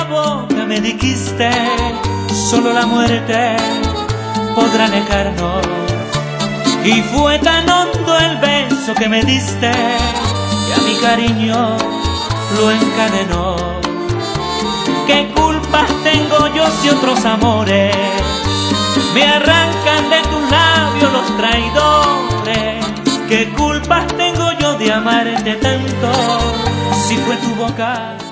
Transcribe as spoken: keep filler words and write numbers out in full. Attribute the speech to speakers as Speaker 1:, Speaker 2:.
Speaker 1: boca me dijiste, solo la muerte podrá negarnos. Y fue tan hondo el beso que me diste, que a mi cariño lo encadenó. ¿Qué culpas tengo yo si otros amores me arrancan de tus labios los traidores? ¿Qué culpas tengo yo de amarte tanto si fue tu boca